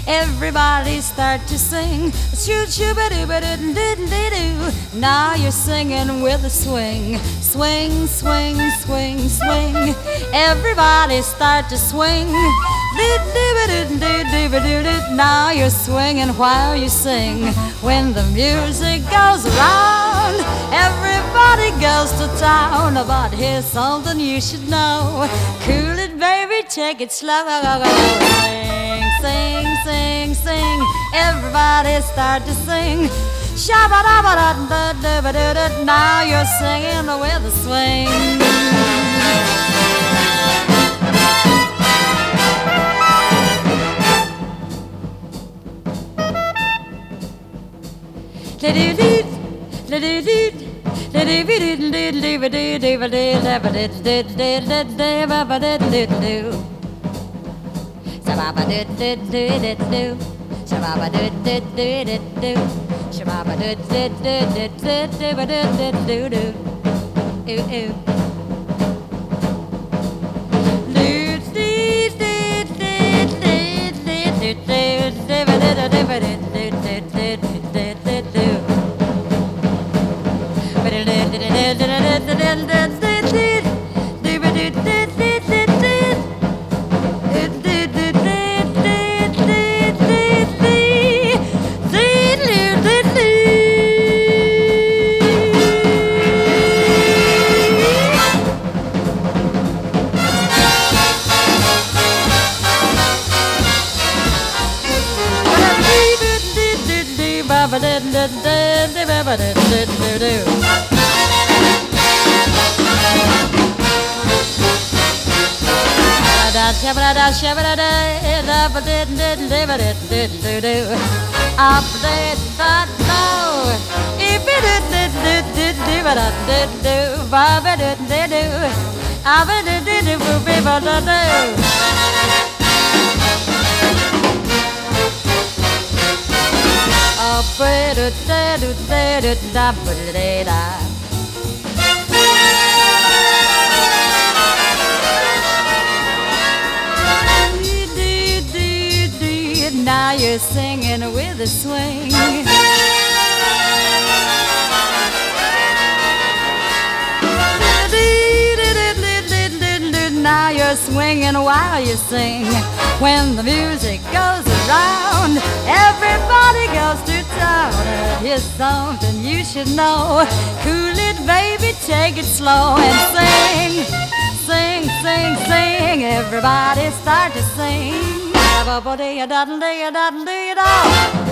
Everybody start to sing. Shoot, shoot, ba doo, ba doo, doo, doo, doo. Now you're singing with a swing. Swing, swing, swing, swing. Everybody start to swing. Doo, doo, ba doo, doo, doo, ba doo, doo. Now you're swinging while you sing. When the music goes around, everybody goes to town. But here's something you should know. Cool it, baby, take it slow. Sing, sing, sing, sing. Everybody start to sing. Shabba-dabba-da-da-da-da-da. Now you're singing with a swing. Now you're singing with a swing. Now you're swinging while you sing. When the music goes around, everybody goes to town. And here's something you should know. Cool it, baby, take it slow and sing. Sing, sing, sing. Everybody start to sing. Da-ba-ba-dee-da-da-dee-da-da-dee-da.